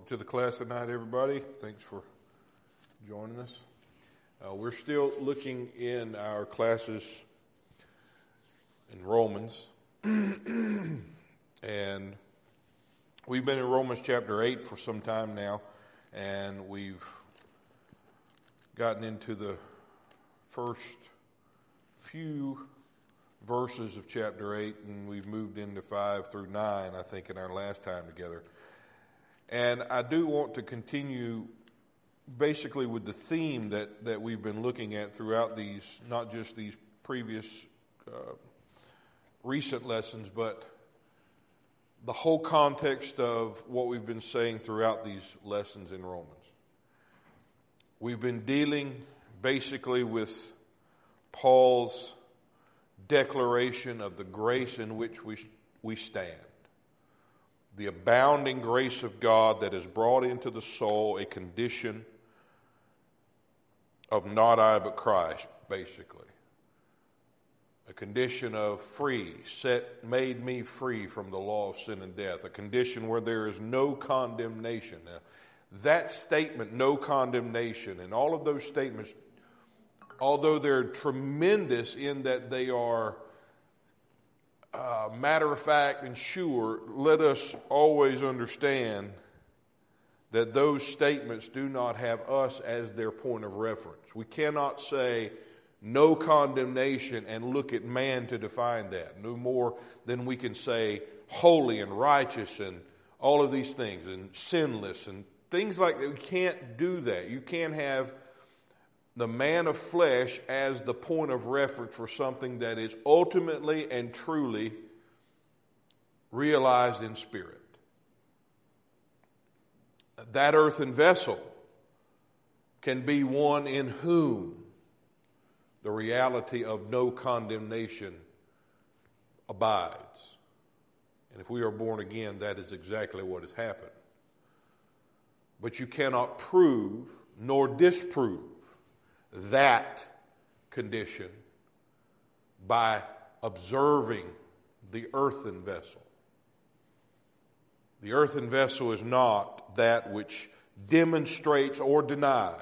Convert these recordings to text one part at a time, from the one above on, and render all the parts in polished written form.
Welcome to the class tonight, everybody. Thanks for joining us. We're still looking in our classes in Romans. And we've been in Romans chapter 8 for some time now. And we've gotten into the first few verses of chapter 8. And we've moved into 5 through 9, I think, in our last time together. And I do want to continue basically with the theme that we've been looking at throughout these, not just these previous recent lessons, but the whole context of what we've been saying throughout these lessons in Romans. We've been dealing basically with Paul's declaration of the grace in which we stand. The abounding grace of God that has brought into the soul a condition of not I but Christ, basically. A condition of free, made me free from the law of sin and death. A condition where there is no condemnation. Now, that statement, no condemnation, and all of those statements, although they're tremendous in that they are matter of fact and sure, let us always understand that those statements do not have us as their point of reference. We cannot say no condemnation and look at man to define that. No more than we can say holy and righteous and all of these things and sinless and things like that. We can't do that. You can't have the man of flesh as the point of reference for something that is ultimately and truly realized in spirit. That earthen vessel can be one in whom the reality of no condemnation abides. And if we are born again, that is exactly what has happened. But you cannot prove nor disprove that condition by observing the earthen vessel. The earthen vessel is not that which demonstrates or denies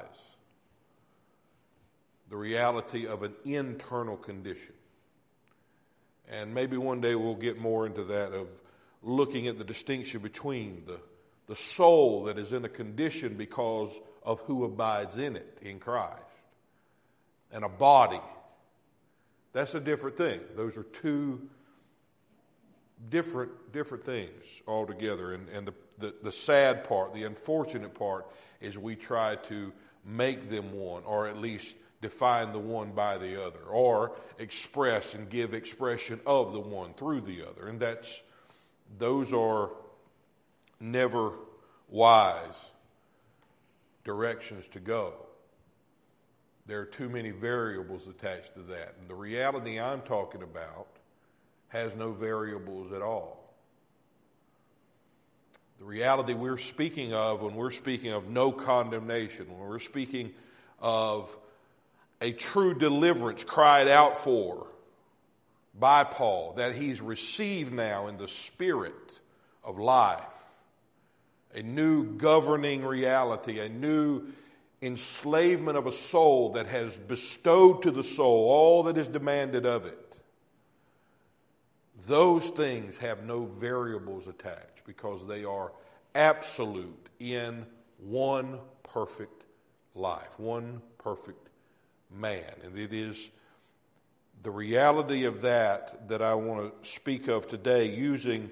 the reality of an internal condition. And maybe one day we'll get more into that, of looking at the distinction between the soul that is in a condition because of who abides in it, in Christ, and a body. That's a different thing. Those are two different things altogether. And the sad part, the unfortunate part, is we try to make them one, or at least define the one by the other, or express and give expression of the one through the other. And those are never wise directions to go. There are too many variables attached to that. And the reality I'm talking about has no variables at all. The reality we're speaking of when we're speaking of no condemnation, when we're speaking of a true deliverance cried out for by Paul, that he's received now in the spirit of life, a new governing reality, a new enslavement of a soul that has bestowed to the soul all that is demanded of it. Those things have no variables attached because they are absolute in one perfect life, one perfect man. And it is the reality of that I want to speak of today using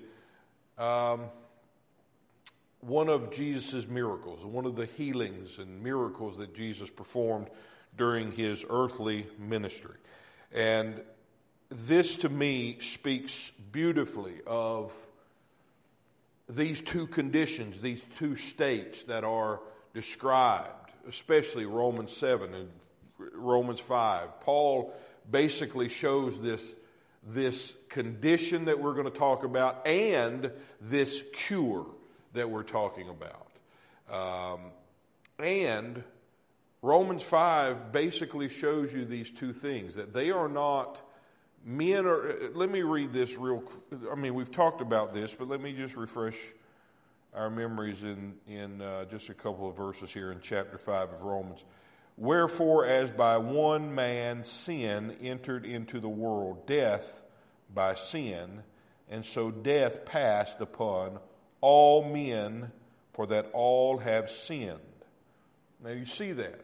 one of Jesus' miracles, one of the healings and miracles that Jesus performed during his earthly ministry. And this to me speaks beautifully of these two conditions, these two states that are described, especially Romans 7 and Romans 5. Paul basically shows this condition that we're going to talk about and this cure that we're talking about. And Romans 5 basically shows you these two things, that they are not men are, let me read this we've talked about this, but let me just refresh our memories in just a couple of verses here in chapter 5 of Romans. Wherefore, as by one man sin entered into the world, death by sin, and so death passed upon all men, for that all have sinned. Now you see that.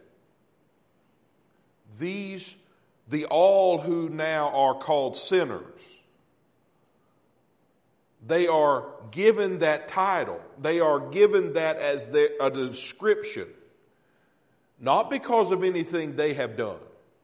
The all who now are called sinners, they are given that title. They are given that as a description. Not because of anything they have done.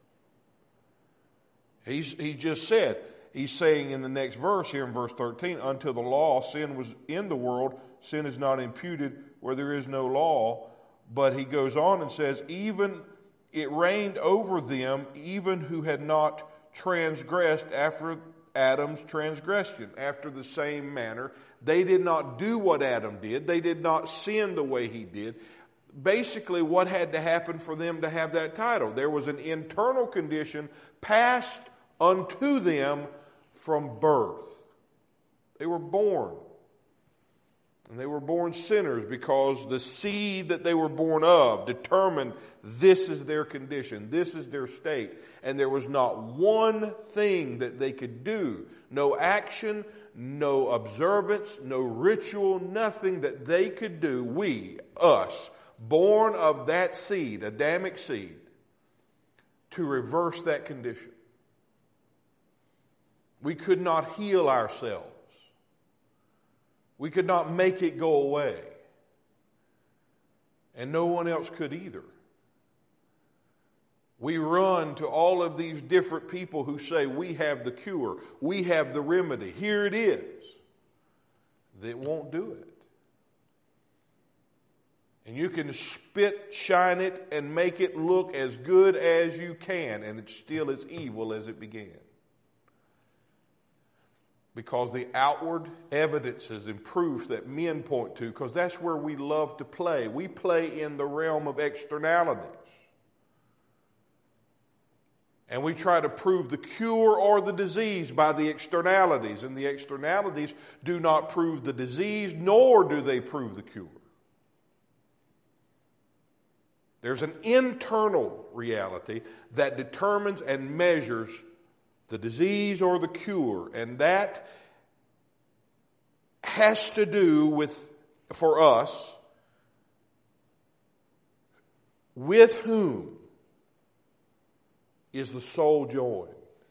He just said, he's saying in the next verse here in verse 13, until the law, sin was in the world, sin is not imputed where there is no law. But he goes on and says, even it reigned over them, even who had not transgressed after Adam's transgression, after the same manner. They did not do what Adam did. They did not sin the way he did. Basically, what had to happen for them to have that title? There was an internal condition passed unto them from birth. They were born. And they were born sinners because the seed that they were born of determined this is their condition, this is their state. And there was not one thing that they could do, no action, no observance, no ritual, nothing that they could do, us, born of that seed, Adamic seed, to reverse that condition. We could not heal ourselves. We could not make it go away. And no one else could either. We run to all of these different people who say, we have the cure, we have the remedy, here it is. They won't do it. And you can spit, shine it, and make it look as good as you can, and it's still as evil as it began. Because the outward evidences and proof that men point to, because that's where we love to play. We play in the realm of externalities. And we try to prove the cure or the disease by the externalities. And the externalities do not prove the disease, nor do they prove the cure. There's an internal reality that determines and measures the disease or the cure, and that has to do with, for us, with whom is the soul joined?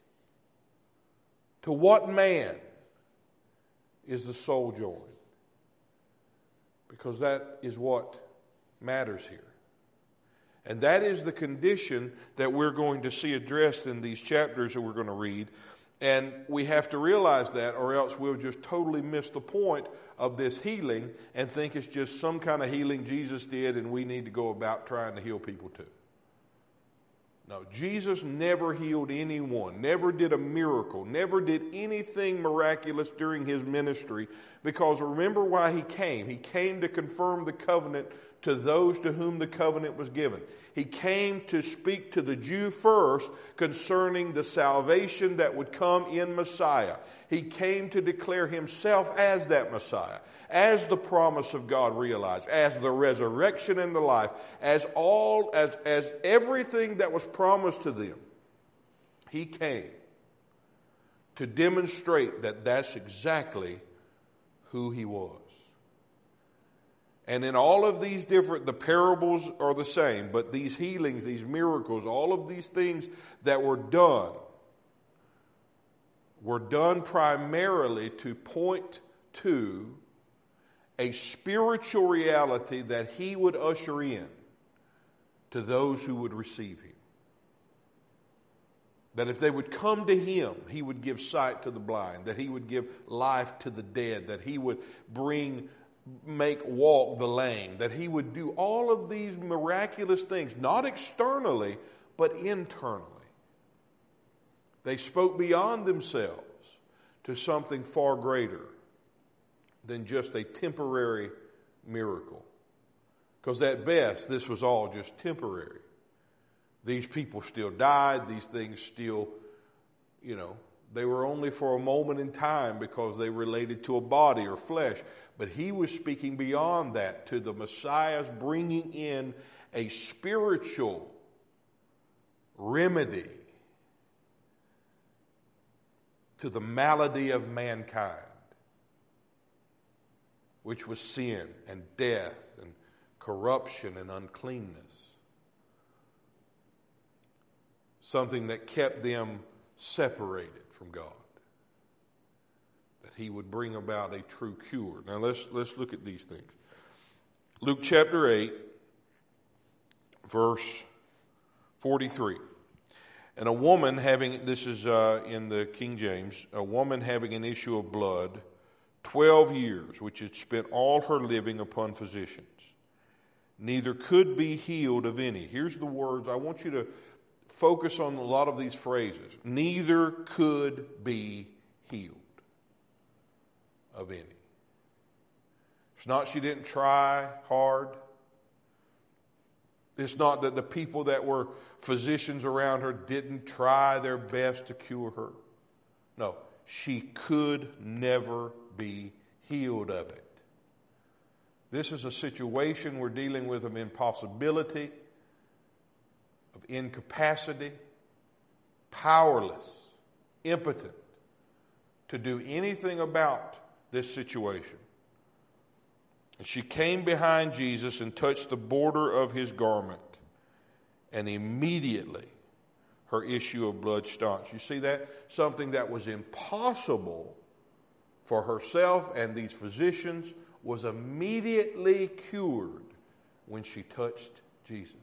To what man is the soul joined? Because that is what matters here. And that is the condition that we're going to see addressed in these chapters that we're going to read. And we have to realize that, or else we'll just totally miss the point of this healing and think it's just some kind of healing Jesus did and we need to go about trying to heal people too. No, Jesus never healed anyone, never did a miracle, never did anything miraculous during his ministry, because remember why he came. He came to confirm the covenant to those to whom the covenant was given. He came to speak to the Jew first concerning the salvation that would come in Messiah. He came to declare himself as that Messiah, as the promise of God realized, as the resurrection and the life, as everything that was promised to them. He came to demonstrate that that's exactly who he was. And in all of these the parables are the same, but these healings, these miracles, all of these things that were done primarily to point to a spiritual reality that he would usher in to those who would receive him. That if they would come to him, he would give sight to the blind, that he would give life to the dead, that he would make walk the lame, that he would do all of these miraculous things, not externally, but internally. They spoke beyond themselves to something far greater than just a temporary miracle. Because at best, this was all just temporary. These people still died, these things still, They were only for a moment in time because they related to a body or flesh. But he was speaking beyond that to the Messiah's bringing in a spiritual remedy to the malady of mankind, which was sin and death and corruption and uncleanness. Something that kept them separated from God. That he would bring about a true cure. Now let's look at these things. Luke chapter 8, verse 43. And a woman having, this is in the King James, a woman having an issue of blood 12 years, which had spent all her living upon physicians, neither could be healed of any. Here's the words. I want you to focus on a lot of these phrases. Neither could be healed of any. It's not she didn't try hard. It's not that the people that were physicians around her didn't try their best to cure her. No, she could never be healed of it. This is a situation we're dealing with of impossibility, of incapacity, powerless, impotent to do anything about this situation. And she came behind Jesus and touched the border of his garment, and immediately her issue of blood staunched. You see that? Something that was impossible for herself and these physicians was immediately cured when she touched Jesus.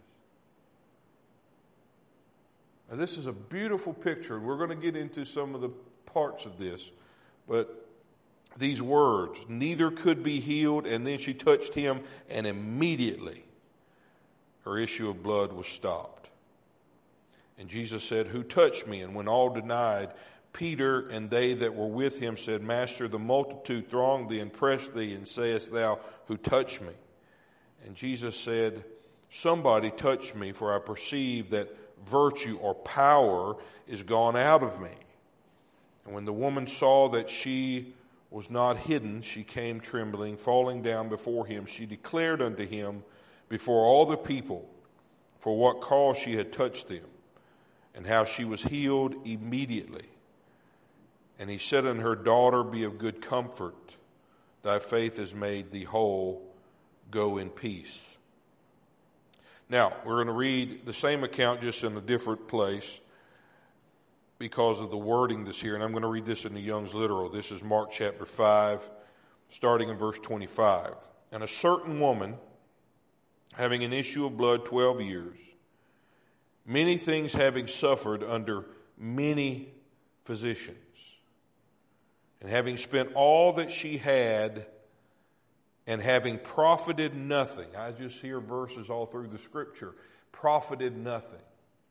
Now, this is a beautiful picture. We're going to get into some of the parts of this, but these words, neither could be healed, and then she touched him, and immediately her issue of blood was stopped. And Jesus said, "Who touched me?" And when all denied, Peter and they that were with him said, "Master, the multitude throng thee and press thee, and sayest thou, Who touched me?" And Jesus said, "Somebody touched me, for I perceive that virtue or power is gone out of me." And when the woman saw that she was not hidden, she came trembling, falling down before him. She declared unto him before all the people for what cause she had touched them, and how she was healed immediately. And he said unto her, "Daughter, be of good comfort. Thy faith has made thee whole. Go in peace." Now, we're going to read the same account just in a different place because of the wording that's here. And I'm going to read this in the Young's Literal. This is Mark chapter 5, starting in verse 25. And a certain woman, having an issue of blood 12 years, many things having suffered under many physicians, and having spent all that she had, and having profited nothing. I just hear verses all through the scripture. Profited nothing.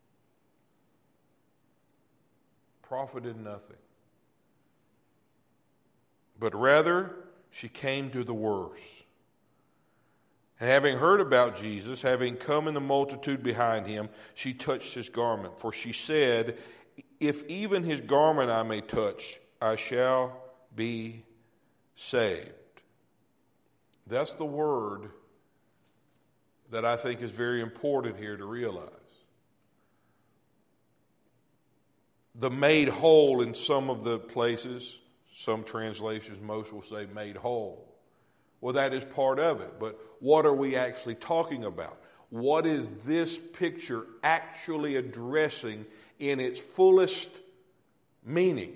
Profited nothing. But rather, she came to the worse. And having heard about Jesus, having come in the multitude behind him, she touched his garment. For she said, "If even his garment I may touch, I shall be saved." That's the word that I think is very important here to realize. The made whole in some of the places, some translations, most will say made whole. Well, that is part of it, but what are we actually talking about? What is this picture actually addressing in its fullest meaning?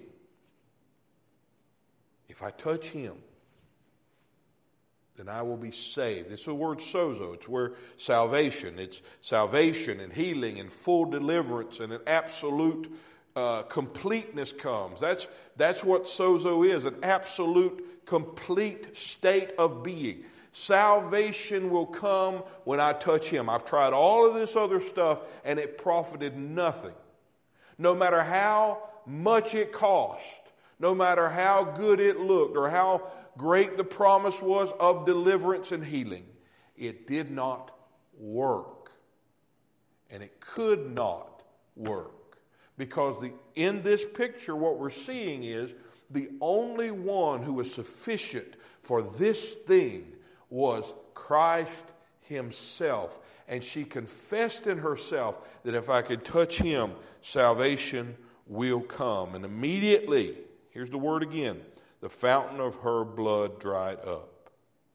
If I touch him, then I will be saved. It's the word sozo. It's where salvation. It's salvation and healing and full deliverance and an absolute completeness comes. That's what sozo is, an absolute complete state of being. Salvation will come when I touch him. I've tried all of this other stuff and it profited nothing. No matter how much it cost, no matter how good it looked or how great the promise was of deliverance and healing, it did not work. And it could not work. Because in this picture, what we're seeing is the only one who was sufficient for this thing was Christ himself. And she confessed in herself that if I could touch him, salvation will come. And immediately, here's the word again, the fountain of her blood dried up.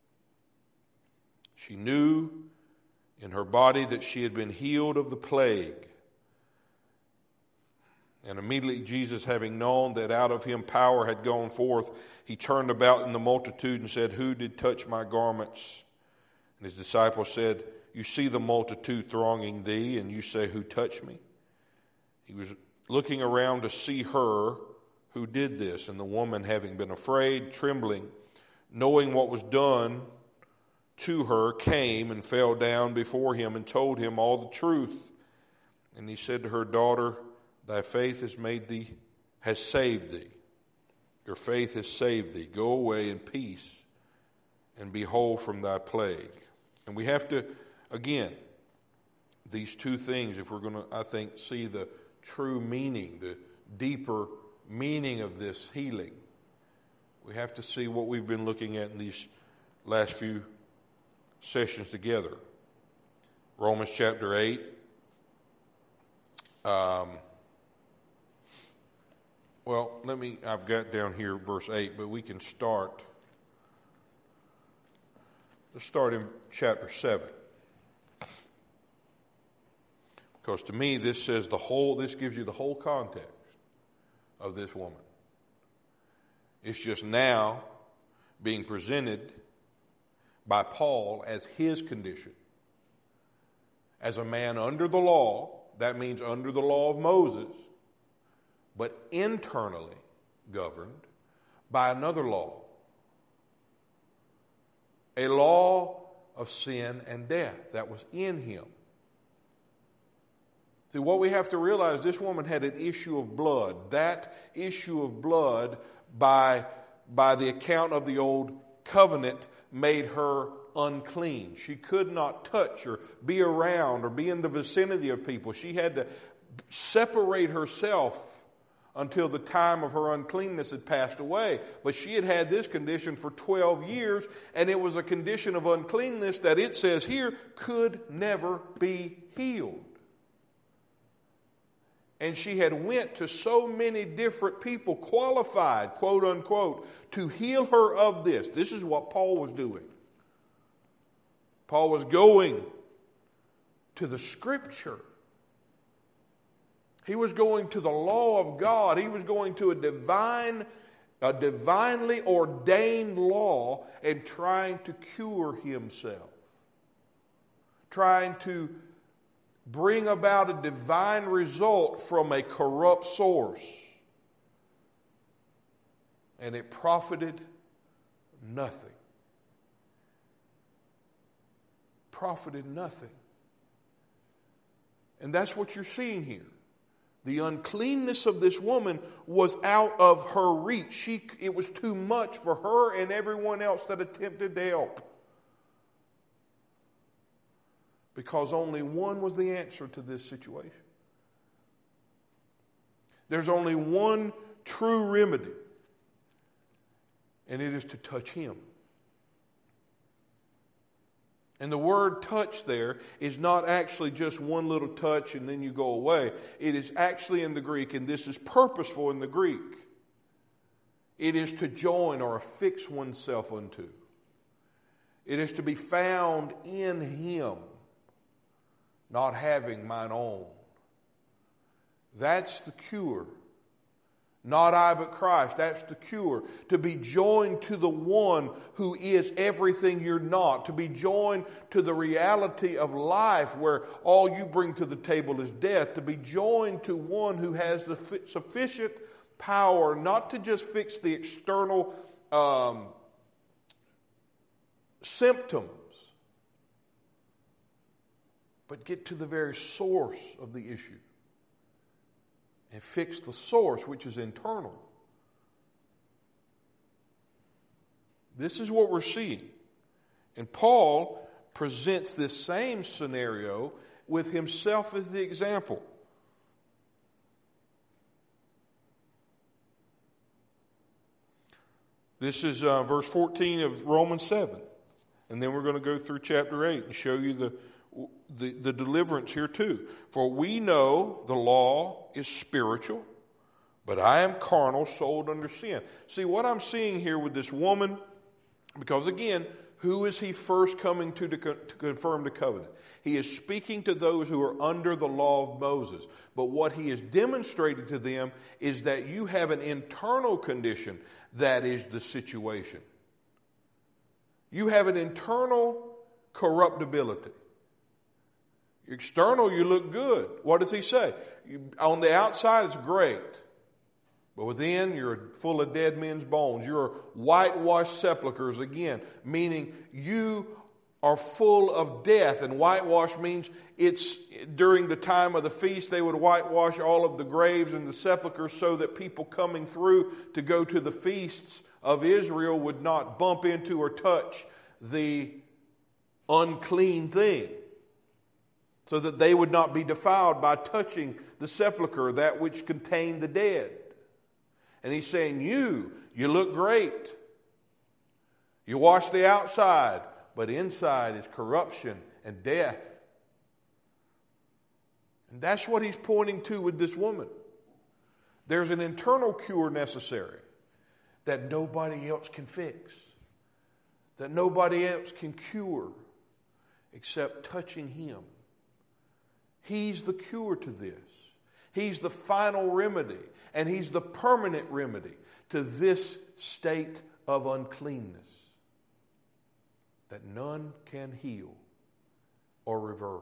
She knew in her body that she had been healed of the plague. And immediately Jesus, having known that out of him power had gone forth, he turned about in the multitude and said, "Who did touch my garments?" And his disciples said, "You see the multitude thronging thee, and you say, 'Who touched me?'" He was looking around to see her who did this. And the woman, having been afraid, trembling, knowing what was done to her, came and fell down before him and told him all the truth. And he said to her, "Daughter, thy faith has saved thee. Your faith has saved thee. Go away in peace and be whole from thy plague." And we have to, again, these two things, if we're going to, I think, see the true meaning, the deeper meaning of this healing, we have to see what we've been looking at in these last few sessions together. Romans chapter 8. I've got down here verse 8, but we can start. Let's start in chapter 7. Because to me, this says this gives you the whole context of this woman. It's just now being presented by Paul as his condition. As a man under the law, that means under the law of Moses, but internally governed by another law. A law of sin and death that was in him. See, what we have to realize, this woman had an issue of blood. That issue of blood, by the account of the old covenant, made her unclean. She could not touch or be around or be in the vicinity of people. She had to separate herself until the time of her uncleanness had passed away. But she had had this condition for 12 years, and it was a condition of uncleanness that it says here could never be healed. And she had went to so many different people qualified, quote unquote, to heal her of this. This is what Paul was doing. Paul was going to the Scripture. He was going to the law of God. He was going to a divinely ordained law and trying to cure himself. Trying to bring about a divine result from a corrupt source. And it profited nothing. Profited nothing. And that's what you're seeing here. The uncleanness of this woman was out of her reach. It was too much for her and everyone else that attempted to help. Because only one was the answer to this situation. There's only one true remedy, and it is to touch him. And the word touch there is not actually just one little touch and then you go away. It is actually in the Greek, and this is purposeful in the Greek. It is to join or affix oneself unto. It is to be found in him, not having mine own. That's the cure. Not I, but Christ. That's the cure. To be joined to the one who is everything you're not. To be joined to the reality of life where all you bring to the table is death. To be joined to one who has the sufficient power not to just fix the external symptoms, but get to the very source of the issue. And fix the source, which is internal. This is what we're seeing. And Paul presents this same scenario with himself as the example. This is verse 14 of Romans 7. And then we're going to go through chapter 8 and show you the deliverance here too. For we know the law is spiritual, but I am carnal, sold under sin. See, what I'm seeing here with this woman, because again, who is he first coming to confirm the covenant? He is speaking to those who are under the law of Moses. But what he is demonstrating to them is that you have an internal condition that is the situation. You have an internal corruptibility. External, you look good. What does he say? On the outside, it's great. But within, you're full of dead men's bones. You're whitewashed sepulchres again, meaning you are full of death. And whitewash means it's during the time of the feast, they would whitewash all of the graves and the sepulchres so that people coming through to go to the feasts of Israel would not bump into or touch the unclean thing, so that they would not be defiled by touching the sepulchre, that which contained the dead. And he's saying, you look great. You wash the outside, but inside is corruption and death. And that's what he's pointing to with this woman. There's an internal cure necessary that nobody else can fix, that nobody else can cure except touching him. He's the cure to this. He's the final remedy, and he's the permanent remedy to this state of uncleanness that none can heal or reverse.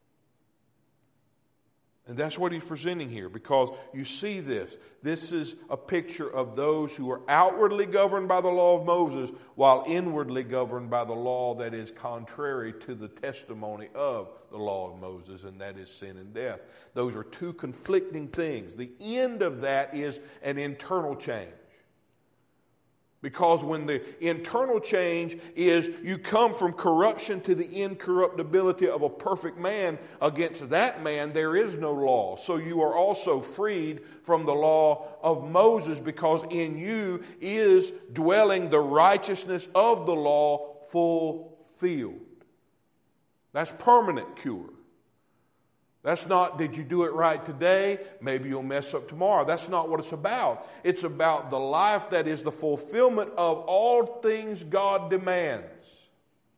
And that's what he's presenting here, because you see this. This is a picture of those who are outwardly governed by the law of Moses, while inwardly governed by the law that is contrary to the testimony of the law of Moses, and that is sin and death. Those are two conflicting things. The end of that is an internal change. Because when the internal change is you come from corruption to the incorruptibility of a perfect man, against that man there is no law. So you are also freed from the law of Moses, because in you is dwelling the righteousness of the law fulfilled. That's permanent cure. That's not, did you do it right today? Maybe you'll mess up tomorrow. That's not what it's about. It's about the life that is the fulfillment of all things God demands.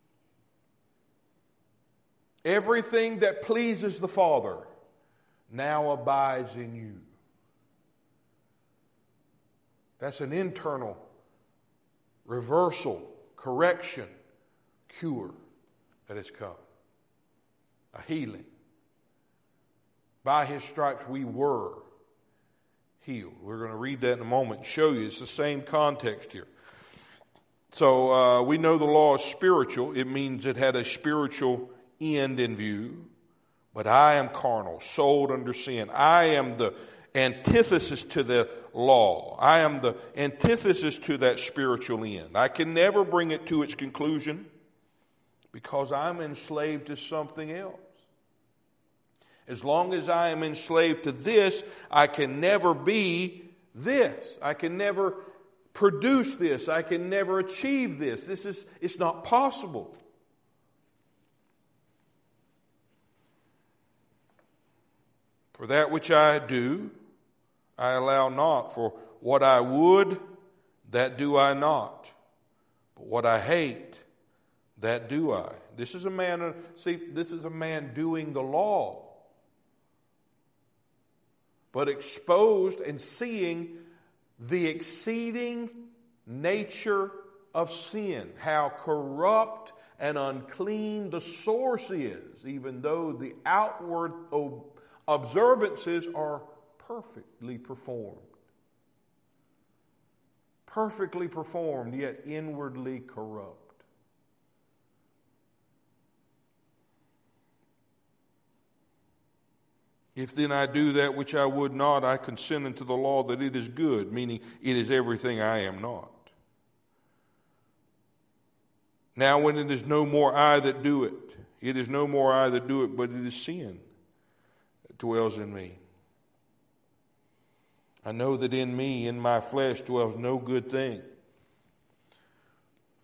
Everything that pleases the Father now abides in you. That's an internal reversal, correction, cure that has come. A healing. By his stripes we were healed. We're going to read that in a moment and show you. It's the same context here. So we know the law is spiritual. It means it had a spiritual end in view. But I am carnal, sold under sin. I am the antithesis to the law. I am the antithesis to that spiritual end. I can never bring it to its conclusion because I'm enslaved to something else. As long as I am enslaved to this, I can never be this. I can never produce this. I can never achieve this. It's not possible. For that which I do, I allow not. For what I would, that do I not. But what I hate, that do I. This is a man doing the law, but exposed and seeing the exceeding nature of sin, how corrupt and unclean the source is, even though the outward observances are perfectly performed. Perfectly performed, yet inwardly corrupt. If then I do that which I would not, I consent unto the law that it is good, meaning it is everything I am not. Now when it is no more I that do it, it is no more I that do it, but it is sin that dwells in me. I know that in me, in my flesh, dwells no good thing.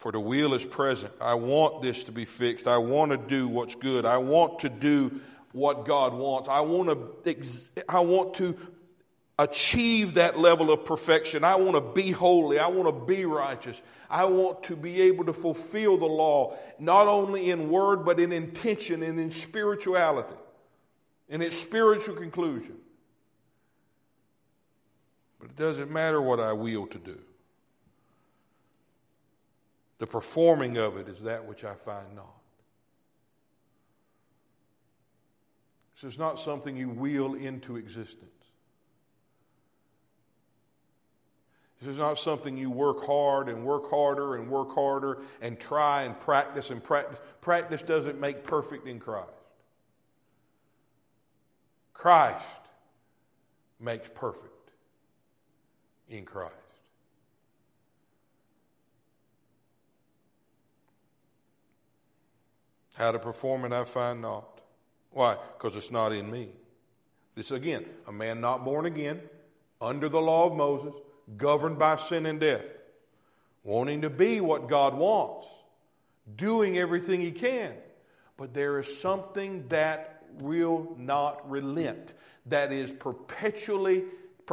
For the will is present. I want this to be fixed. I want to do what's good. I want to do what God wants. I want to achieve that level of perfection. I want to be holy. I want to be righteous. I want to be able to fulfill the law, not only in word, but in intention and in spirituality, in its spiritual conclusion. But it doesn't matter what I will to do. The performing of it is that which I find not. This is not something you will into existence. This is not something you work hard and work harder and work harder and try and practice and practice. Practice doesn't make perfect in Christ. Christ makes perfect in Christ. How to perform it I find not. Why? Because it's not in me. This again, a man not born again, under the law of Moses, governed by sin and death, wanting to be what God wants, doing everything he can. But there is something that will not relent, that is perpetually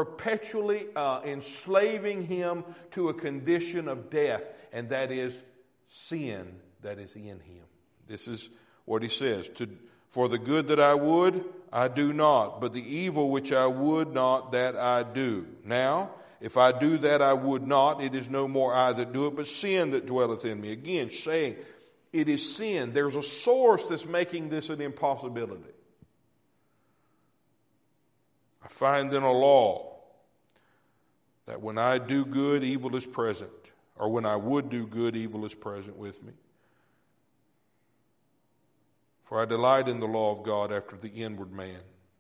enslaving him to a condition of death, and that is sin that is in him. This is what he says. For the good that I would, I do not, but the evil which I would not, that I do. Now, if I do that I would not, it is no more I that do it, but sin that dwelleth in me. Again, saying it is sin. There's a source that's making this an impossibility. I find in a law that when I do good, evil is present. Or when I would do good, evil is present with me. For I delight in the law of God after the inward man.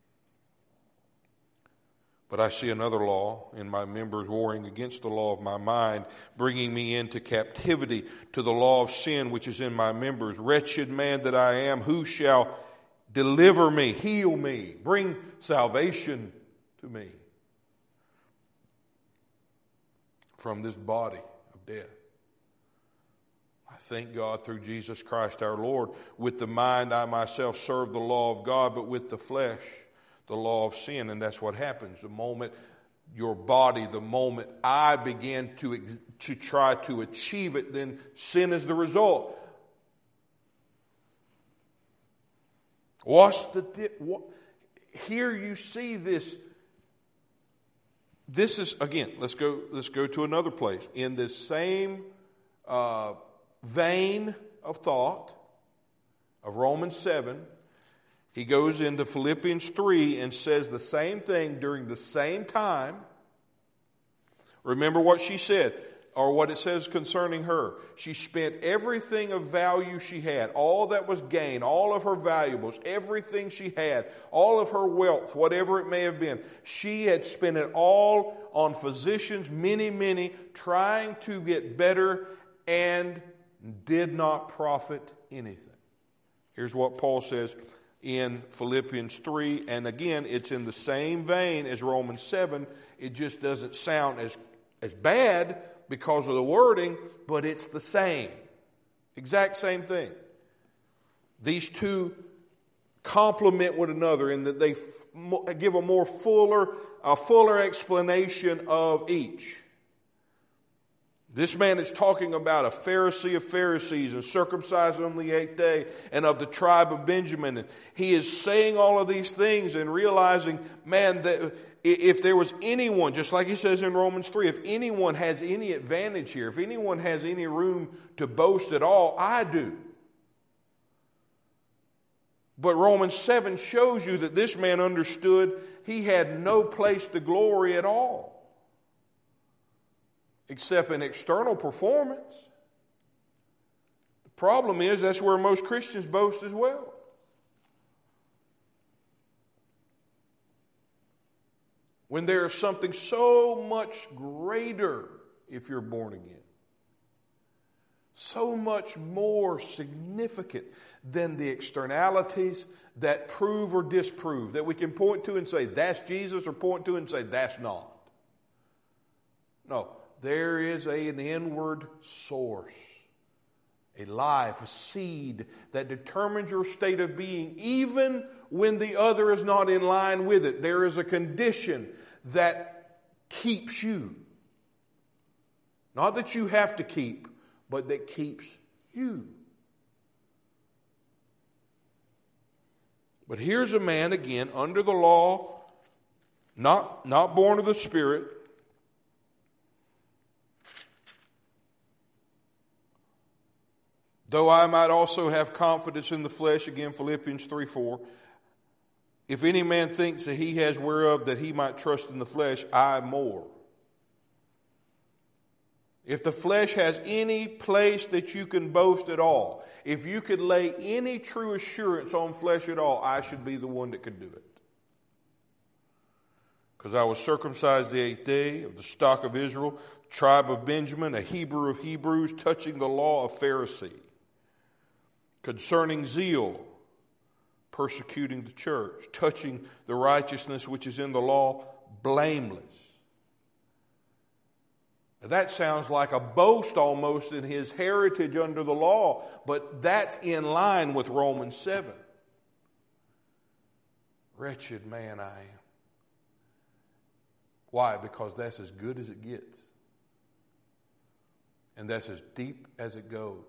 But I see another law in my members warring against the law of my mind, bringing me into captivity to the law of sin which is in my members. Wretched man that I am, who shall deliver me, heal me, bring salvation to me from this body of death? I thank God through Jesus Christ our Lord. With the mind I myself serve the law of God, but with the flesh the law of sin. And that's what happens. The moment your body, the moment I begin to try to achieve it, then sin is the result. Here you see this. This is, again, let's go to another place. In this same vein of thought of Romans 7, he goes into Philippians 3 and says the same thing during the same time. Remember what she said, or what it says concerning her. She spent everything of value she had, all that was gained, all of her valuables, everything she had, all of her wealth, whatever it may have been. She had spent it all on physicians, many, trying to get better, and did not profit anything. Here's what Paul says in Philippians 3, and again, it's in the same vein as Romans 7. It just doesn't sound as bad because of the wording, but it's the same. Exact same thing. These two complement one another in that they give a fuller explanation of each. This man is talking about a Pharisee of Pharisees and circumcised on the 8th day and of the tribe of Benjamin. And he is saying all of these things and realizing, man, that if there was anyone, just like he says in Romans 3, if anyone has any advantage here, if anyone has any room to boast at all, I do. But Romans 7 shows you that this man understood he had no place to glory at all, except in external performance. The problem is that's where most Christians boast as well. When there is something so much greater if you're born again, so much more significant than the externalities that prove or disprove, that we can point to and say that's Jesus, or point to and say that's not. No. There is an inward source a life, a seed that determines your state of being even when the other is not in line with it. There is a condition that keeps you. Not that you have to keep, but that keeps you. But here's a man, again, under the law, not born of the Spirit. Though I might also have confidence in the flesh, again, Philippians 3:4. If any man thinks that he has whereof that he might trust in the flesh, I more. If the flesh has any place that you can boast at all, if you could lay any true assurance on flesh at all, I should be the one that could do it. Because I was circumcised the 8th day, of the stock of Israel, tribe of Benjamin, a Hebrew of Hebrews, touching the law of Pharisee, concerning zeal, persecuting the church, touching the righteousness which is in the law, blameless. Now that sounds like a boast almost in his heritage under the law, but that's in line with Romans 7. Wretched man I am. Why? Because that's as good as it gets. And that's as deep as it goes.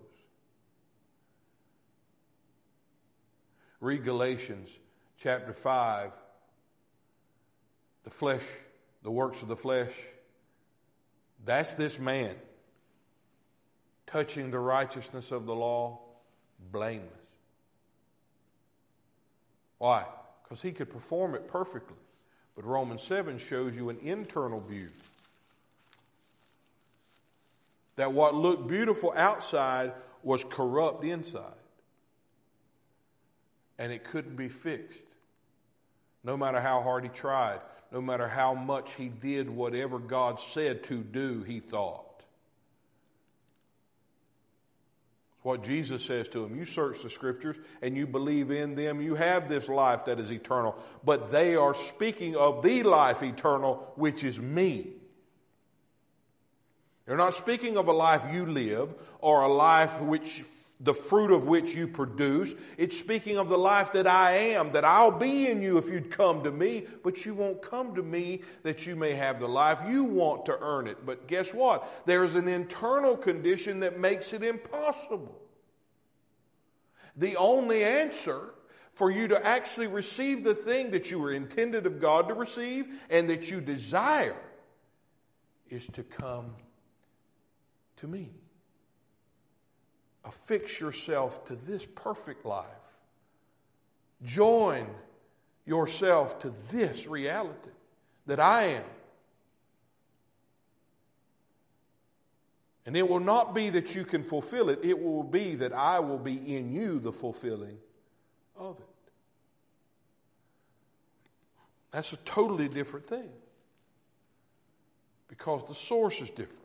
Read Galatians chapter 5. The flesh, the works of the flesh. That's this man touching the righteousness of the law, blameless. Why? Because he could perform it perfectly. But Romans 7 shows you an internal view. That what looked beautiful outside was corrupt inside. And it couldn't be fixed. No matter how hard he tried. No matter how much he did whatever God said to do, he thought. What Jesus says to him, you search the scriptures and you believe in them, you have this life that is eternal. But they are speaking of the life eternal, which is me. They're not speaking of a life you live or a life which the fruit of which you produce. It's speaking of the life that I am, that I'll be in you if you'd come to me, but you won't come to me that you may have the life. You want to earn it. But guess what? There's an internal condition that makes it impossible. The only answer for you to actually receive the thing that you were intended of God to receive and that you desire is to come to me. Affix yourself to this perfect life. Join yourself to this reality that I am. And it will not be that you can fulfill it. It will be that I will be in you the fulfilling of it. That's a totally different thing. Because the source is different.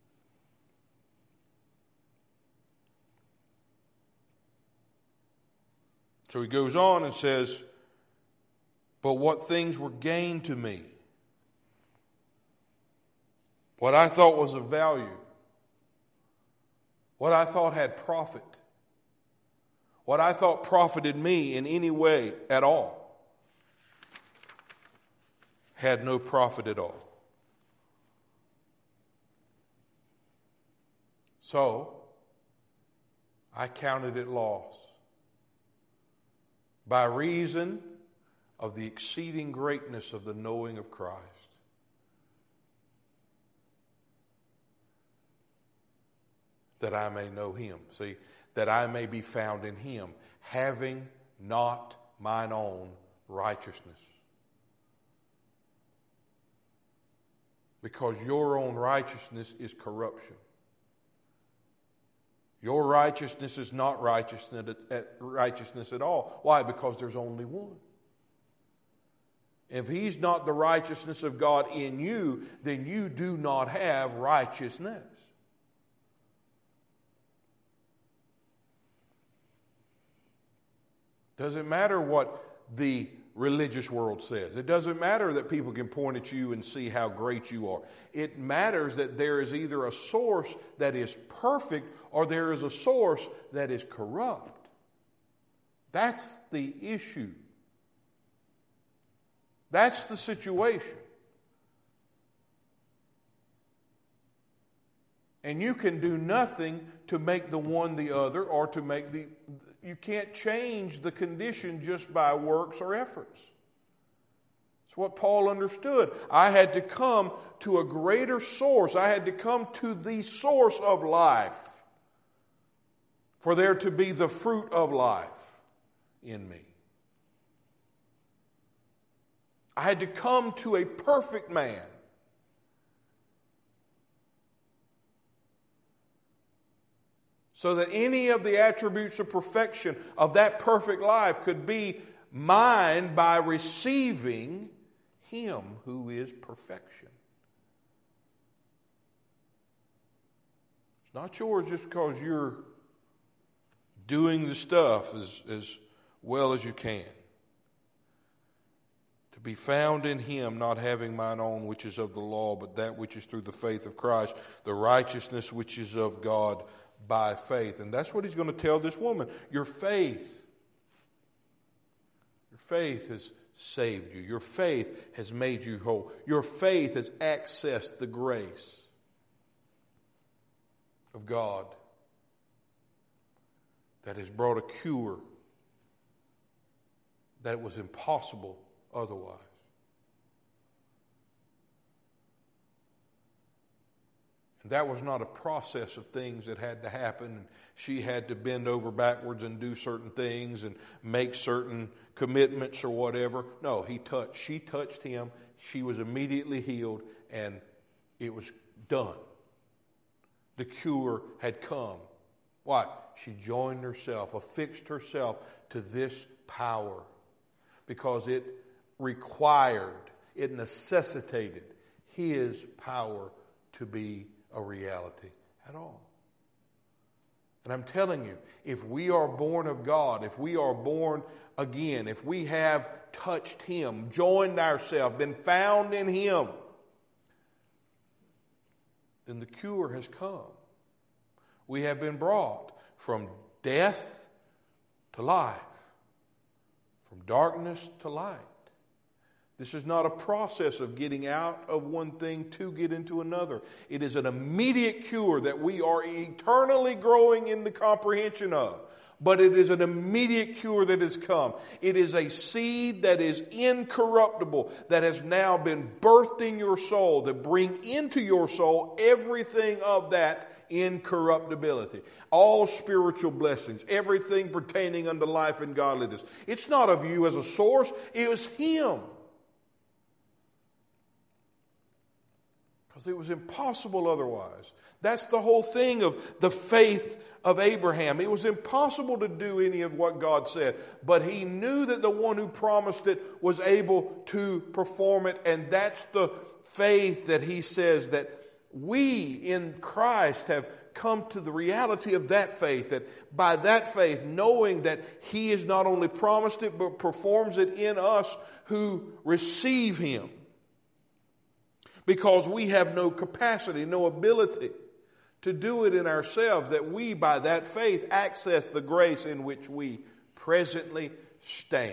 So he goes on and says, but what things were gained to me, what I thought was of value, what I thought had profit, what I thought profited me in any way at all, had no profit at all. So, I counted it loss. By reason of the exceeding greatness of the knowing of Christ. That I may know him. See, that I may be found in him, having not mine own righteousness. Because your own righteousness is corruption. Your righteousness is not righteousness at all. Why? Because there's only one. If he's not the righteousness of God in you, then you do not have righteousness. Doesn't matter what the religious world says. It doesn't matter that people can point at you and see how great you are. It matters that there is either a source that is perfect or there is a source that is corrupt. That's the issue. That's the situation. And you can do nothing to make the one the other or to make you can't change the condition just by works or efforts. It's what Paul understood. I had to come to a greater source. I had to come to the source of life for there to be the fruit of life in me. I had to come to a perfect man. So that any of the attributes of perfection of that perfect life could be mine by receiving Him who is perfection. It's not yours just because you're doing the stuff as well as you can. To be found in Him, not having mine own which is of the law, but that which is through the faith of Christ, the righteousness which is of God by faith. And that's what he's going to tell this woman. Your faith has saved you. Your faith has made you whole. Your faith has accessed the grace of God that has brought a cure that was impossible otherwise. And that was not a process of things that had to happen. And she had to bend over backwards and do certain things and make certain commitments or whatever. No, she touched him. She was immediately healed and it was done. The cure had come. Why? She joined herself, affixed herself to this power because it required, it necessitated His power to be a reality at all. And I'm telling you, if we are born of God, if we are born again, if we have touched Him, joined ourselves, been found in Him, then the cure has come. We have been brought from death to life, from darkness to light. This is not a process of getting out of one thing to get into another. It is an immediate cure that we are eternally growing in the comprehension of. But it is an immediate cure that has come. It is a seed that is incorruptible, that has now been birthed in your soul, to bring into your soul everything of that incorruptibility. All spiritual blessings, everything pertaining unto life and godliness. It's not of you as a source, it was Him. Because it was impossible otherwise. That's the whole thing of the faith of Abraham. It was impossible to do any of what God said, but he knew that the one who promised it was able to perform it, and that's the faith that he says that we in Christ have come to the reality of that faith, that by that faith, knowing that He has not only promised it, but performs it in us who receive Him. Because we have no capacity, no ability to do it in ourselves, that we, by that faith, access the grace in which we presently stand.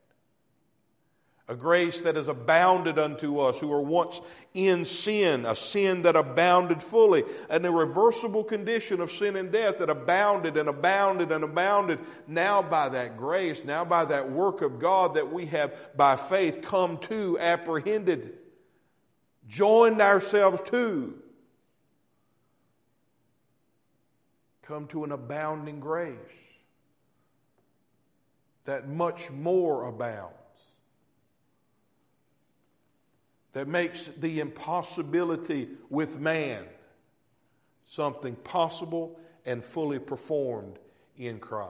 A grace that has abounded unto us who were once in sin, a sin that abounded fully, an irreversible condition of sin and death that abounded and abounded and abounded. Now by that grace, now by that work of God that we have by faith come to, apprehended, joined ourselves to, come to an abounding grace that much more abounds, that makes the impossibility with man something possible and fully performed in Christ.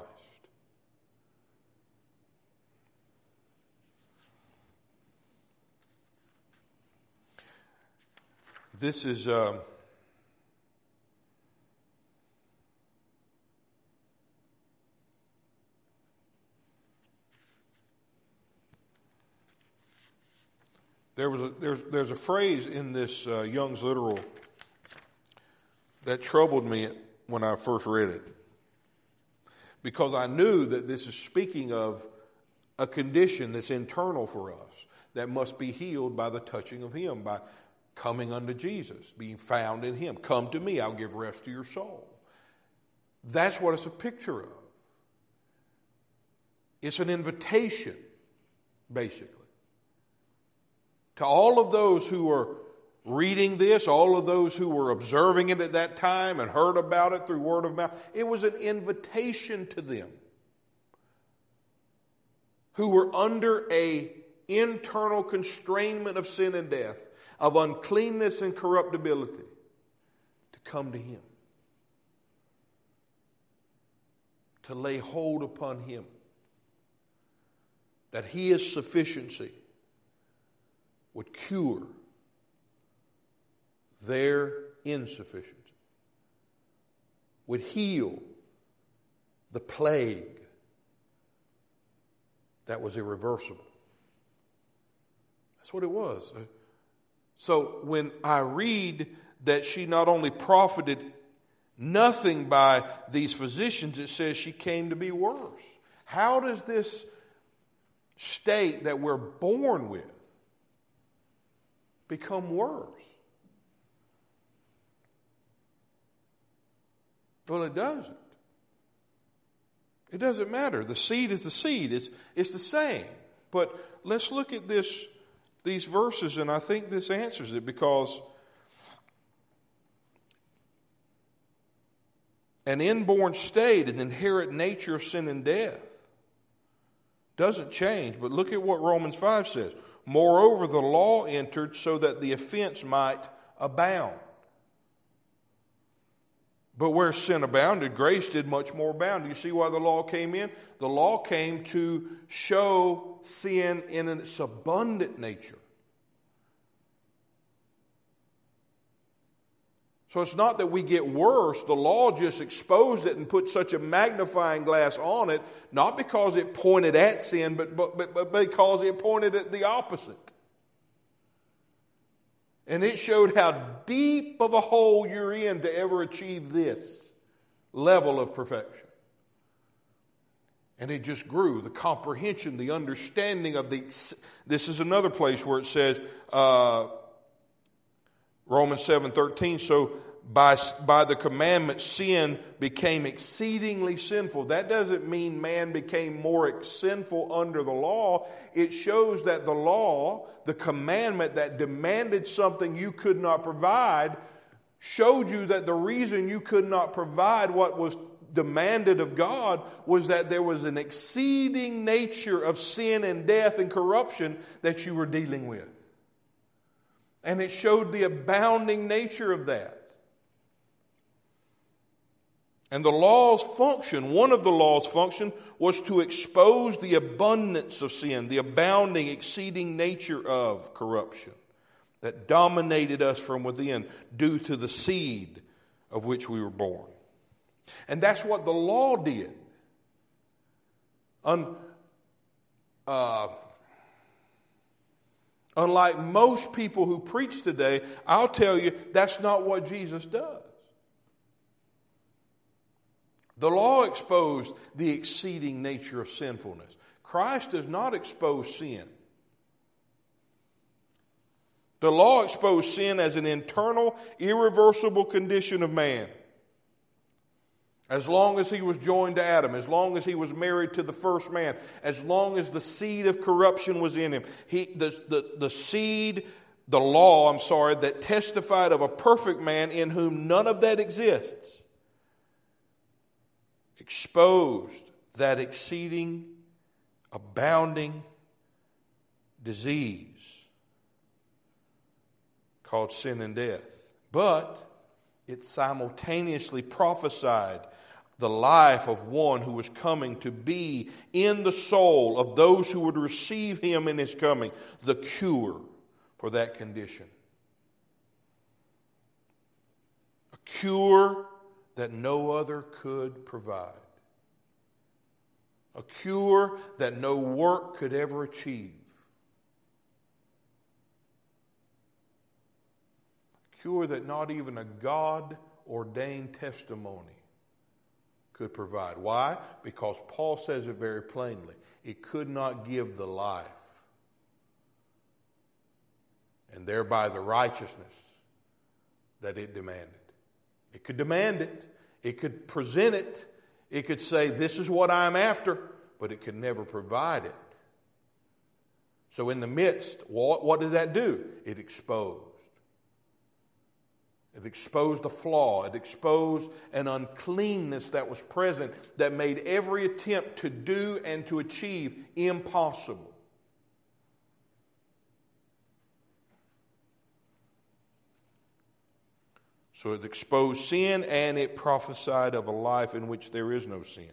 This is There's a phrase in this Young's Literal that troubled me when I first read it, because I knew that this is speaking of a condition that's internal for us, that must be healed by the touching of Him, by coming unto Jesus, being found in Him. Come to me, I'll give rest to your soul. That's what it's a picture of. It's an invitation, basically, to all of those who are reading this, all of those who were observing it at that time and heard about it through word of mouth. It was an invitation to them who were under a internal constrainment of sin and death, of uncleanness and corruptibility, to come to Him, to lay hold upon Him, that His sufficiency would cure their insufficiency, would heal the plague that was irreversible. That's what it was. So when I read that she not only profited nothing by these physicians, it says she came to be worse. How does this state that we're born with become worse? Well, it doesn't. It doesn't matter. The seed is the seed. It's the same. But let's look at these verses, and I think this answers it, because an inborn state, an inherent nature of sin and death, doesn't change. But look at what Romans 5 says. Moreover, the law entered so that the offense might abound. But where sin abounded, grace did much more abound. Do you see why the law came in? The law came to show sin in its abundant nature. So it's not that we get worse. The law just exposed it and put such a magnifying glass on it, not because it pointed at sin, but because it pointed at the opposite. And it showed how deep of a hole you're in to ever achieve this level of perfection. And it just grew. The comprehension, the understanding of this is another place where it says, Romans 7:13, so by the commandment sin became exceedingly sinful. That doesn't mean man became more sinful under the law. It shows that the law, the commandment that demanded something you could not provide, showed you that the reason you could not provide what was demanded of God was that there was an exceeding nature of sin and death and corruption that you were dealing with. And it showed the abounding nature of that. And the law's function, one of the law's function, was to expose the abundance of sin, the abounding, exceeding nature of corruption that dominated us from within due to the seed of which we were born. And that's what the law did. Unlike most people who preach today, I'll tell you that's not what Jesus does. The law exposed the exceeding nature of sinfulness. Christ does not expose sin. The law exposed sin as an internal, irreversible condition of man. As long as he was joined to Adam, as long as he was married to the first man, as long as the seed of corruption was in him, the law, that testified of a perfect man in whom none of that exists, exposed that exceeding, abounding disease called sin and death. But it simultaneously prophesied the life of one who was coming to be in the soul of those who would receive him in his coming, the cure for that condition. A cure that no other could provide. A cure that no work could ever achieve. cure that not even a God-ordained testimony could provide. Why? Because Paul says it very plainly. It could not give the life and thereby the righteousness that it demanded. It could demand it. It could present it. It could say, this is what I'm after, but it could never provide it. So in the midst, what did that do? It exposed. It exposed a flaw. It exposed an uncleanness that was present that made every attempt to do and to achieve impossible. So it exposed sin and it prophesied of a life in which there is no sin.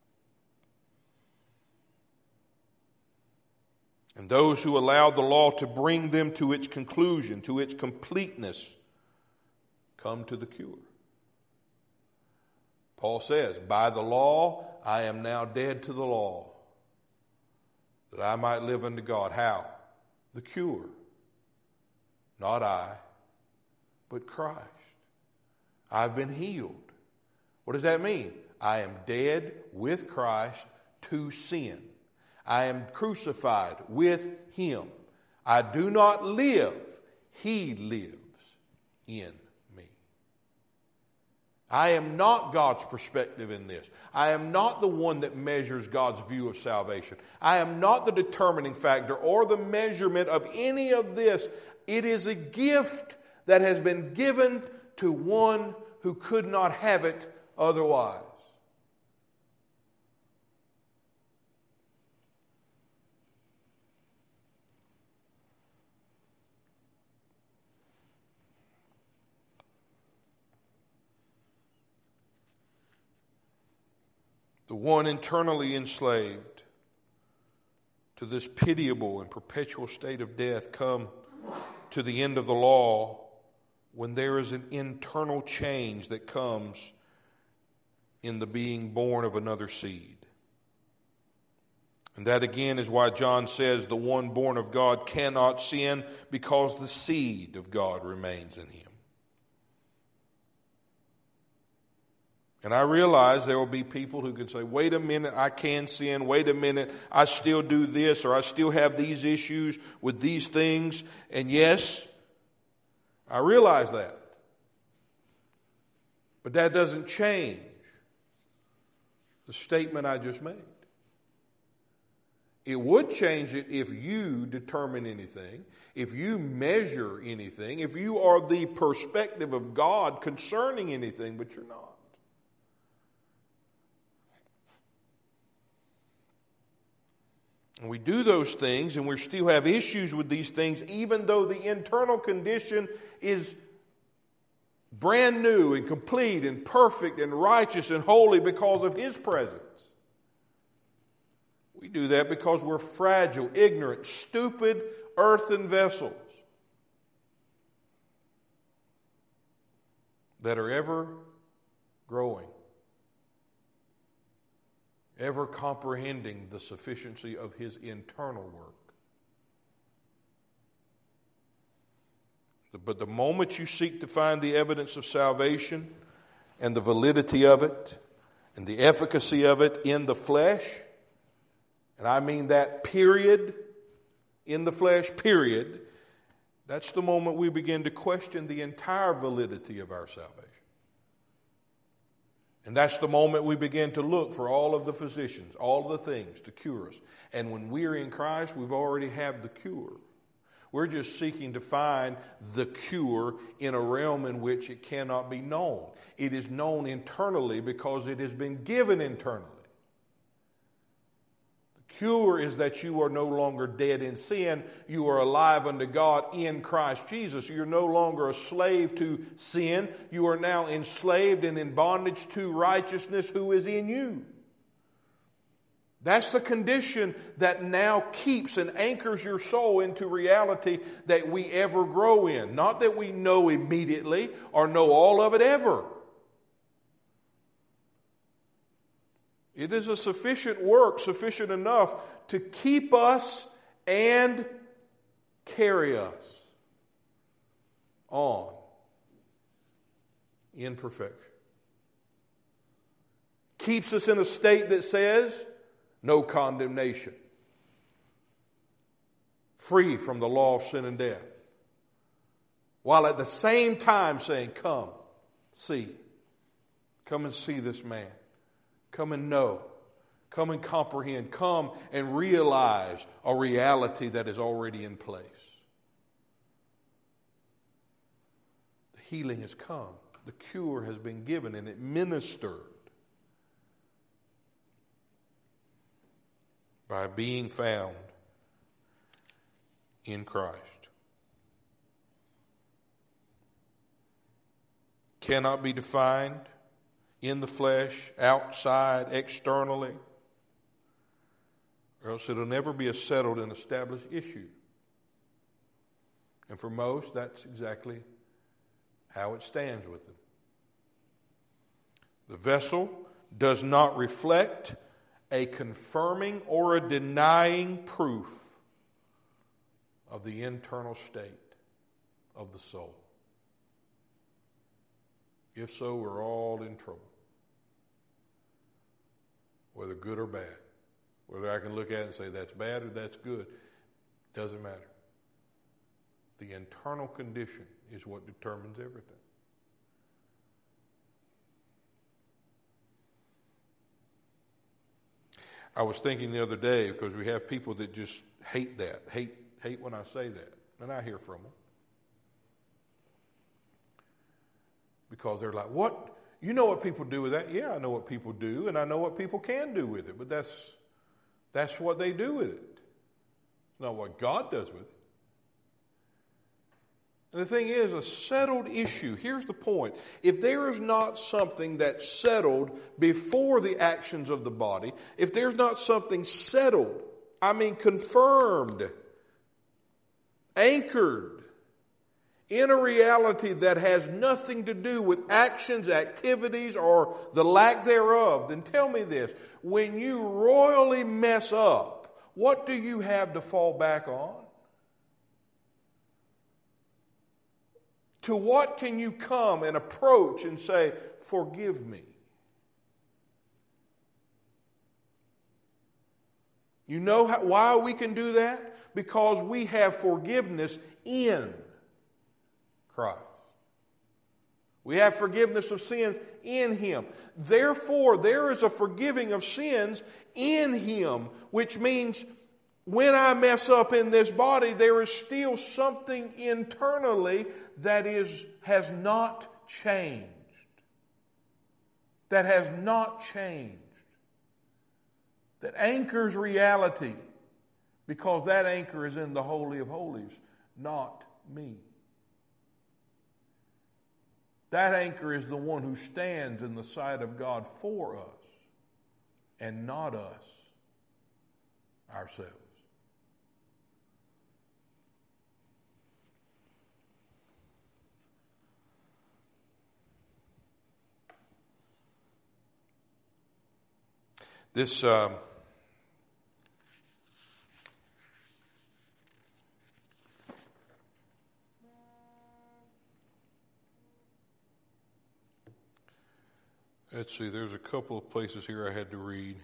And those who allowed the law to bring them to its conclusion, to its completeness, come to the cure. Paul says, by the law, I am now dead to the law, that I might live unto God. How? The cure. Not I, but Christ. I've been healed. What does that mean? I am dead with Christ to sin. I am crucified with Him. I do not live. He lives in me. I am not God's perspective in this. I am not the one that measures God's view of salvation. I am not the determining factor or the measurement of any of this. It is a gift that has been given to one who could not have it otherwise. The one internally enslaved to this pitiable and perpetual state of death come to the end of the law when there is an internal change that comes in the being born of another seed. And that again is why John says the one born of God cannot sin, because the seed of God remains in him. And I realize there will be people who can say, wait a minute, I can sin. Wait a minute, I still do this, or I still have these issues with these things. And yes, I realize that. But that doesn't change the statement I just made. It would change it if you determine anything, if you measure anything, if you are the perspective of God concerning anything, but you're not. And we do those things and we still have issues with these things, even though the internal condition is brand new and complete and perfect and righteous and holy because of His presence. We do that because we're fragile, ignorant, stupid, earthen vessels that are ever growing, ever comprehending the sufficiency of His internal work. But the moment you seek to find the evidence of salvation and the validity of it and the efficacy of it in the flesh, and I mean that period, in the flesh, period, that's the moment we begin to question the entire validity of our salvation. And that's the moment we begin to look for all of the physicians, all of the things to cure us. And when we're in Christ, we've already had the cure. We're just seeking to find the cure in a realm in which it cannot be known. It is known internally because it has been given internally. The cure is that you are no longer dead in sin. You are alive unto God in Christ Jesus. You're no longer a slave to sin. You are now enslaved and in bondage to righteousness who is in you. That's the condition that now keeps and anchors your soul into reality that we ever grow in. Not that we know immediately or know all of it ever. It is a sufficient work, sufficient enough to keep us and carry us on in perfection. Keeps us in a state that says no condemnation. Free from the law of sin and death. While at the same time saying, come, see. Come and see this man. Come and know. Come and comprehend. Come and realize a reality that is already in place. The healing has come. The cure has been given and administered by being found in Christ. Cannot be defined in the flesh, outside, externally, or else it'll never be a settled and established issue. And for most, that's exactly how it stands with them. The vessel does not reflect a confirming or a denying proof of the internal state of the soul. If so, we're all in trouble. Whether good or bad. Whether I can look at it and say that's bad or that's good. Doesn't matter. The internal condition is what determines everything. I was thinking the other day, because we have people that just hate that. Hate when I say that. And I hear from them. Because they're like, what? You know what people do with that? Yeah, I know what people do, and I know what people can do with it. But that's what they do with it. It's not what God does with it. And the thing is, a settled issue. Here's the point. If there is not something that's settled before the actions of the body, if there's not something settled, confirmed, anchored, in a reality that has nothing to do with actions, activities, or the lack thereof, then tell me this. When you royally mess up, what do you have to fall back on? To what can you come and approach and say, forgive me? You know why we can do that? Because we have forgiveness in Christ. We have forgiveness of sins in Him. Therefore, there is a forgiving of sins in Him, which means when I mess up in this body, there is still something internally that has not changed. That has not changed. That anchors reality, because that anchor is in the Holy of Holies, not me. That anchor is the one who stands in the sight of God for us and not us ourselves. This let's see, there's a couple of places here I had to read.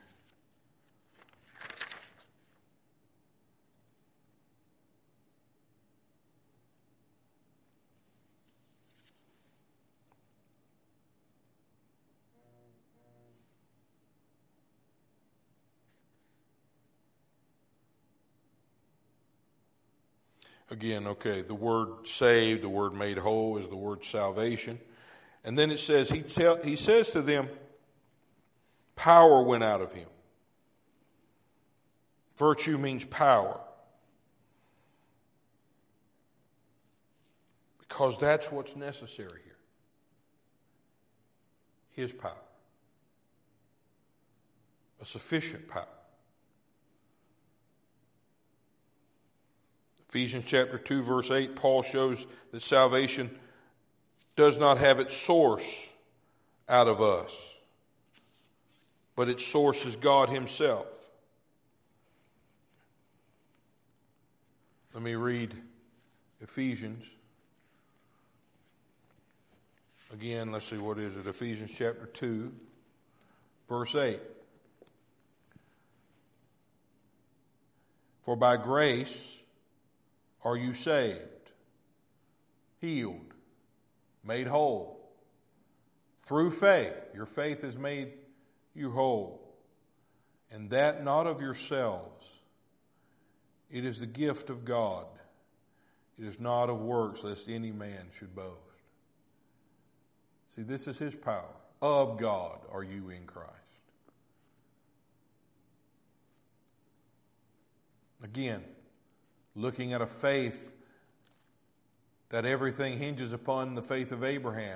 Again, okay, the word saved, the word made whole is the word salvation. And then it says, he says to them, power went out of him. Virtue means power. Because that's what's necessary here. His power. A sufficient power. Ephesians chapter 2, verse 8, Paul shows that salvation does not have its source out of us, but its source is God Himself. Let me read Ephesians. Again, let's see, what is it? Ephesians chapter 2, verse 8. For by grace are you saved, healed, made whole, through faith. Your faith has made you whole. And that not of yourselves. It is the gift of God. It is not of works, lest any man should boast. See, this is His power. Of God are you in Christ. Again, looking at a faith that everything hinges upon the faith of Abraham.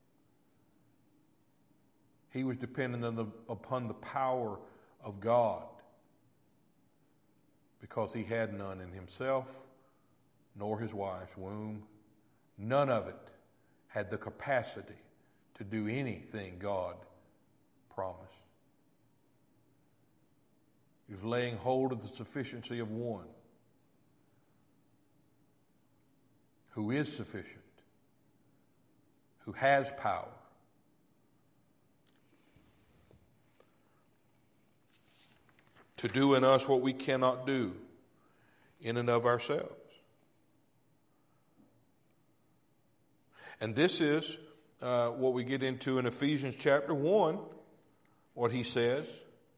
He was dependent upon the power of God because he had none in himself, nor his wife's womb. None of it had the capacity to do anything God promised. He was laying hold of the sufficiency of one who is sufficient, who has power. To do in us what we cannot do in and of ourselves. And this is what we get into in Ephesians chapter 1, what he says.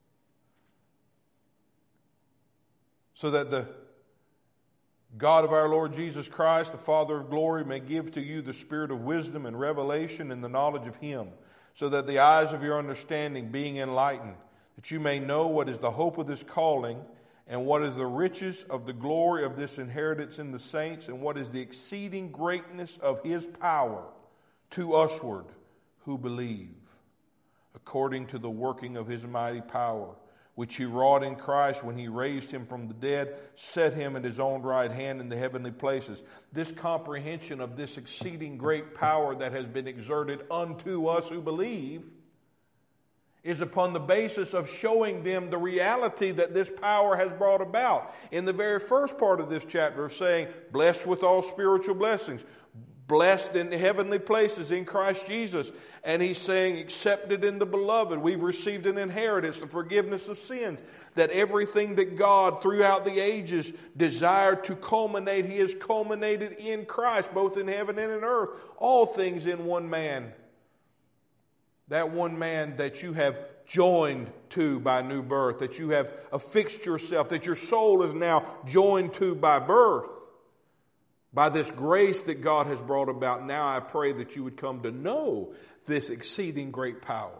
So that the God of our Lord Jesus Christ, the Father of glory, may give to you the spirit of wisdom and revelation in the knowledge of Him, so that the eyes of your understanding being enlightened, that you may know what is the hope of this calling, and what is the riches of the glory of this inheritance in the saints, and what is the exceeding greatness of His power to usward who believe, according to the working of His mighty power, which He wrought in Christ when He raised Him from the dead, set Him at His own right hand in the heavenly places. This comprehension of this exceeding great power that has been exerted unto us who believe is upon the basis of showing them the reality that this power has brought about. In the very first part of this chapter of saying, blessed with all spiritual blessings, blessed in the heavenly places in Christ Jesus. And he's saying, accepted in the beloved. We've received an inheritance, the forgiveness of sins. That everything that God throughout the ages desired to culminate, He has culminated in Christ, both in heaven and in earth. All things in one man. That one man that you have joined to by new birth, that you have affixed yourself, that your soul is now joined to by birth. By this grace that God has brought about, now I pray that you would come to know this exceeding great power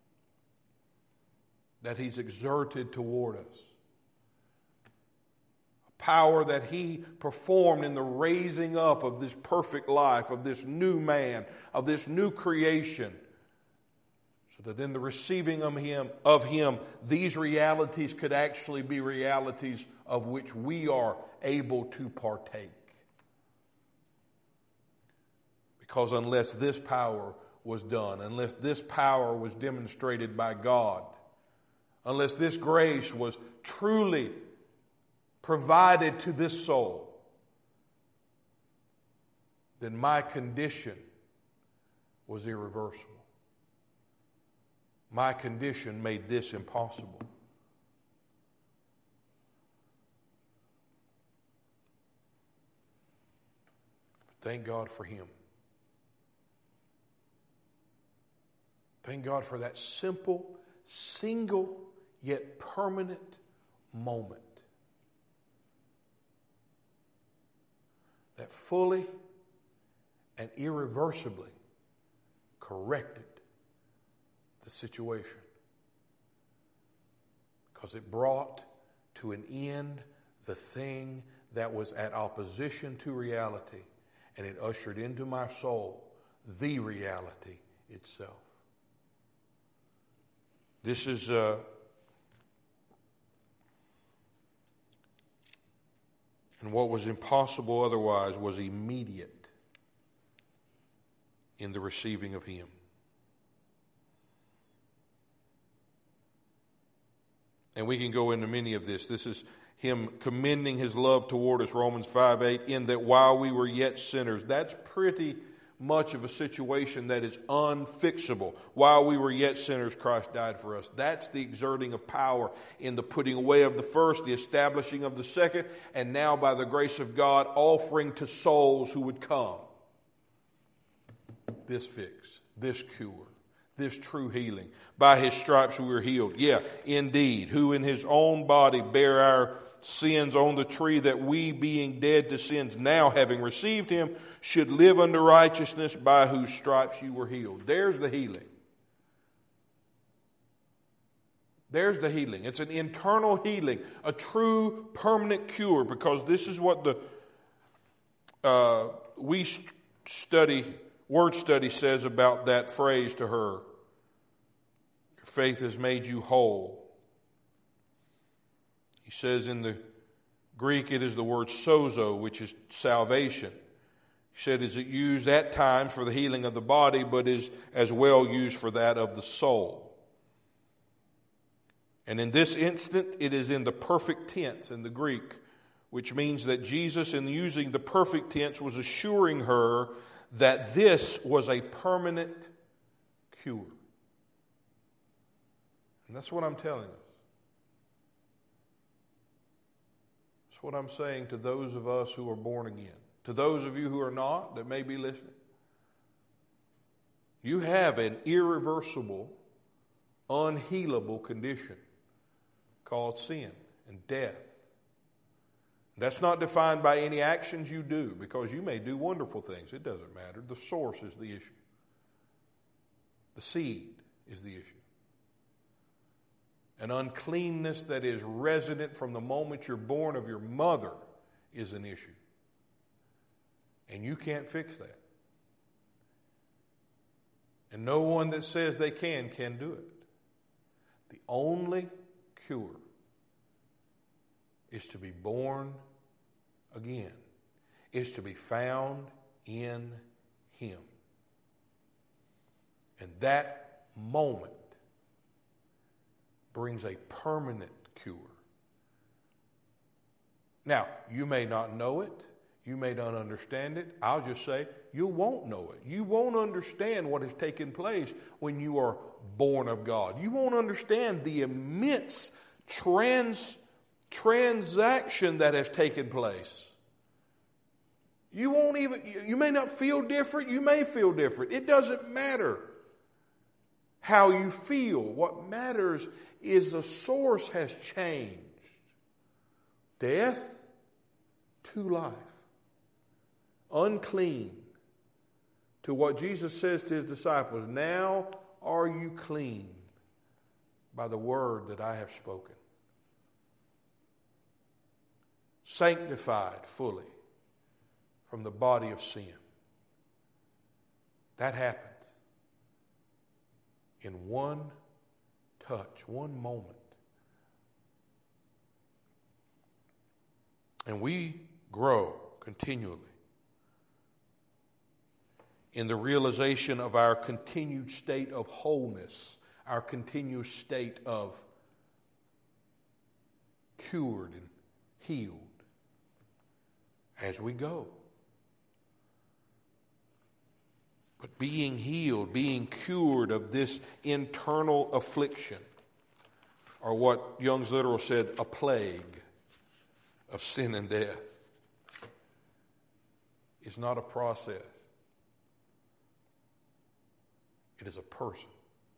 that He's exerted toward us. A power that He performed in the raising up of this perfect life, of this new man, of this new creation. So that in the receiving of Him, these realities could actually be realities of which we are able to partake. Because unless this power was done, unless this power was demonstrated by God, unless this grace was truly provided to this soul, then my condition was irreversible. My condition made this impossible. Thank God for Him. Thank God for that simple, single, yet permanent moment that fully and irreversibly corrected the situation. Because it brought to an end the thing that was at opposition to reality, and it ushered into my soul the reality itself. This is and what was impossible otherwise was immediate in the receiving of Him. And we can go into many of this. This is Him commending His love toward us, Romans 5:8, in that while we were yet sinners. That's pretty much of a situation that is unfixable. While we were yet sinners, Christ died for us. That's the exerting of power in the putting away of the first, the establishing of the second, and now by the grace of God, offering to souls who would come this fix, this cure, this true healing. By His stripes we were healed. Yeah, indeed, who in His own body bare our sins on the tree, that we, being dead to sins, now having received Him, should live unto righteousness, by whose stripes you were healed. There's the healing. There's the healing. It's an internal healing, a true permanent cure, because this is what the word study says about that phrase to her. Your faith has made you whole. He says in the Greek it is the word sozo, which is salvation. He said, is it used at times for the healing of the body, but is as well used for that of the soul. And in this instant, it is in the perfect tense in the Greek, which means that Jesus, in using the perfect tense, was assuring her that this was a permanent cure. And that's what I'm telling us. That's what I'm saying to those of us who are born again. To those of you who are not, that may be listening. You have an irreversible, unhealable condition called sin and death. That's not defined by any actions you do, because you may do wonderful things. It doesn't matter. The source is the issue. The seed is the issue. An uncleanness that is resident from the moment you're born of your mother is an issue. And you can't fix that. And no one that says they can do it. The only cure is to be born again, is to be found in Him. And that moment brings a permanent cure. Now, you may not know it. You may not understand it. I'll just say, you won't know it. You won't understand what has taken place when you are born of God. You won't understand the immense transaction that has taken place. You may not feel different. You may feel different. It doesn't matter how you feel. What matters is the source has changed. Death to life. Unclean. To what Jesus says to His disciples, now are you clean by the word that I have spoken. Sanctified fully from the body of sin. That happens in one touch, one moment. And we grow continually in the realization of our continued state of wholeness, our continued state of cured and healed as we go. But being healed, being cured of this internal affliction, or what Young's Literal said, a plague of sin and death, is not a process. It is a person.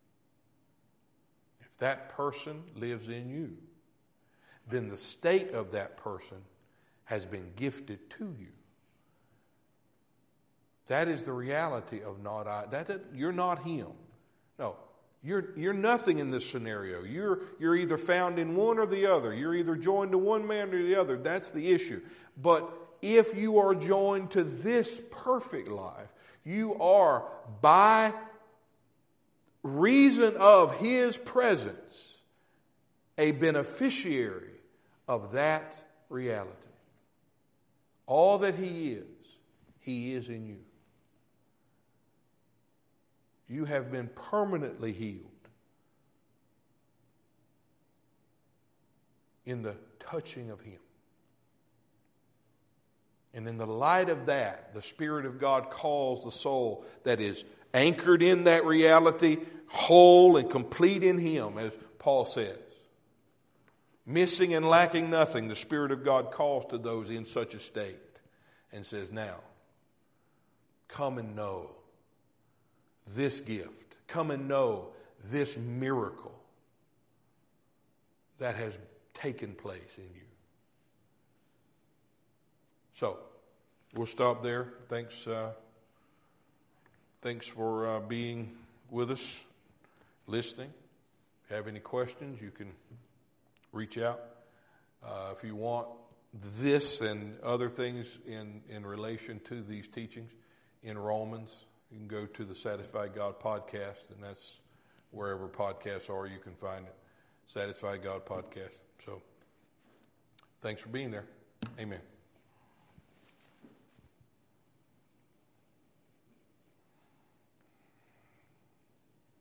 If that person lives in you, then the state of that person has been gifted to you. That is the reality of not I. You're not him. No, you're nothing in this scenario. You're either found in one or the other. You're either joined to one man or the other. That's the issue. But if you are joined to this perfect life, you are, by reason of His presence, a beneficiary of that reality. All that He is in you. You have been permanently healed in the touching of Him. And in the light of that, the Spirit of God calls the soul that is anchored in that reality, whole and complete in Him, as Paul says. Missing and lacking nothing, the Spirit of God calls to those in such a state and says, now, come and know this gift. Come and know this miracle that has taken place in you. So, we'll stop there. Thanks for being with us, listening. If you have any questions, you can reach out. If you want this and other things in relation to these teachings in Romans, you can go to the Satisfied God podcast, and that's wherever podcasts are, you can find it. Satisfied God podcast. So, thanks for being there. Amen.